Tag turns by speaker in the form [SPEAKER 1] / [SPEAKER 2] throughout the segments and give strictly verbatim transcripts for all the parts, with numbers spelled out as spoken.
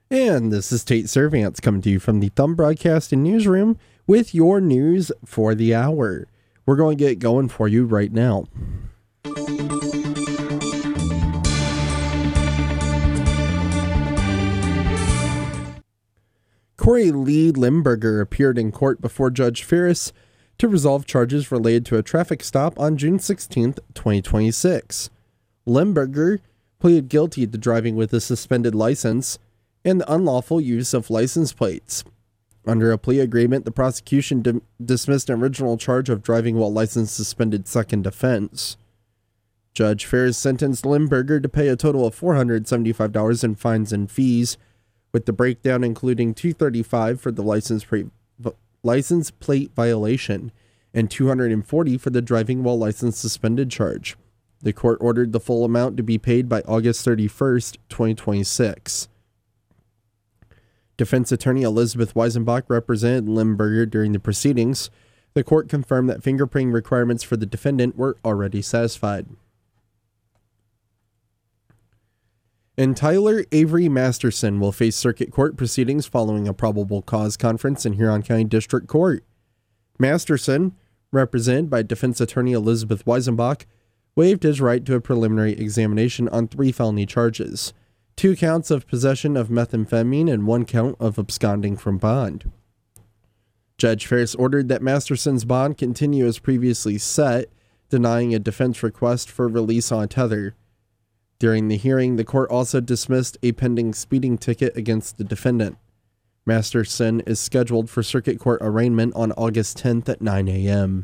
[SPEAKER 1] And this is Tate Servants coming to you from the Thumb Broadcasting Newsroom with your news for the hour. We're going to get going for you right now. Corey Lee Limburger appeared in court before Judge Ferris to resolve charges related to a traffic stop on June sixteenth, twenty twenty-six. Limburger pleaded guilty to driving with a suspended license and the unlawful use of license plates. Under a plea agreement, the prosecution di- dismissed an original charge of driving while license suspended second offense. Judge Ferris sentenced Limburger to pay a total of four hundred seventy-five dollars in fines and fees, with the breakdown including two hundred thirty-five dollars for the license, pre- v- license plate violation and two hundred forty dollars for the driving while license suspended charge. The court ordered the full amount to be paid by August thirty-first, twenty twenty-six. Defense attorney Elizabeth Weisenbach represented Limburger during the proceedings. The court confirmed that fingerprinting requirements for the defendant were already satisfied. And Tyler Avery Masterson will face circuit court proceedings following a probable cause conference in Huron County District Court. Masterson, represented by defense attorney Elizabeth Weisenbach, waived his right to a preliminary examination on three felony charges, two counts of possession of methamphetamine and one count of absconding from bond. Judge Ferris ordered that Masterson's bond continue as previously set, denying a defense request for release on tether. During the hearing, the court also dismissed a pending speeding ticket against the defendant. Masterson is scheduled for circuit court arraignment on August tenth at nine a.m.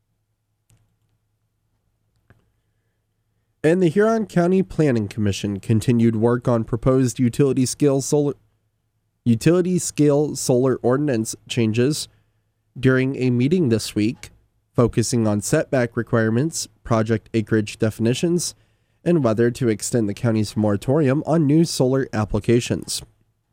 [SPEAKER 1] And the Huron County Planning Commission continued work on proposed utility scale solar utility scale solar ordinance changes during a meeting this week, focusing on setback requirements, project acreage definitions, and whether to extend the county's moratorium on new solar applications.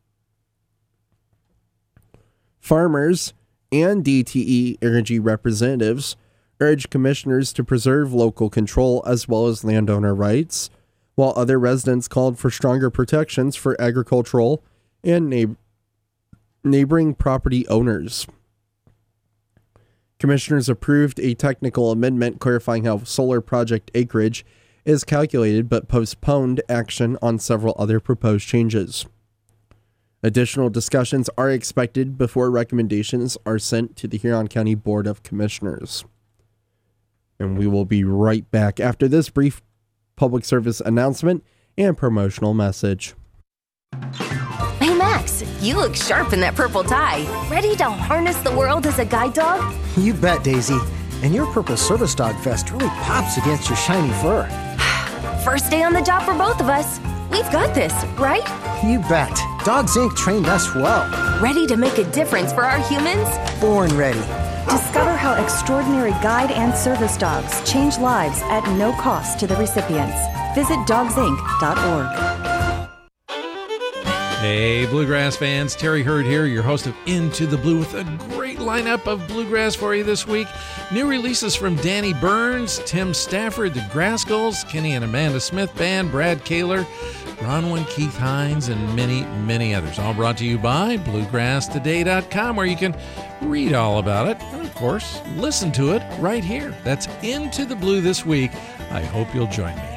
[SPEAKER 1] Farmers and D T E Energy representatives urged commissioners to preserve local control as well as landowner rights, while other residents called for stronger protections for agricultural and neigh- neighboring property owners. Commissioners approved a technical amendment clarifying how solar project acreage is calculated but postponed action on several other proposed changes. Additional discussions are expected before recommendations are sent to the Huron County Board of Commissioners. And we will be right back after this brief public service announcement and promotional message.
[SPEAKER 2] Hey Max, you look sharp in that purple tie. Ready to harness the world as a guide dog?
[SPEAKER 3] You bet, Daisy. And your purple service dog vest really pops against your shiny fur.
[SPEAKER 2] First day on the job for both of us. We've got this, right?
[SPEAKER 3] You bet. Dogs Incorporated trained us well.
[SPEAKER 2] Ready to make a difference for our humans?
[SPEAKER 3] Born ready.
[SPEAKER 4] Discover how extraordinary guide and service dogs change lives at no cost to the recipients. Visit dogs inc dot org.
[SPEAKER 5] Hey, Bluegrass fans, Terry Hurd here, your host of Into the Blue with a great lineup of Bluegrass for you this week. New releases from Danny Burns, Tim Stafford, the Grascals, Kenny and Amanda Smith Band, Brad Kaler, Bronwyn, Keith Hines, and many, many others. All brought to you by bluegrass today dot com, where you can read all about it and, of course, listen to it right here. That's Into the Blue this week. I hope you'll join me.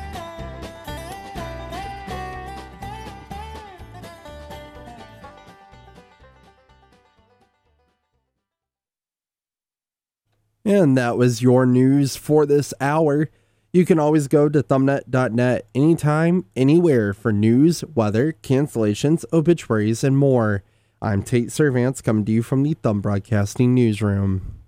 [SPEAKER 1] And that was your news for this hour. You can always go to thumbnet dot net anytime, anywhere for news, weather, cancellations, obituaries, and more. I'm Tate Servants coming to you from the Thumb Broadcasting Newsroom.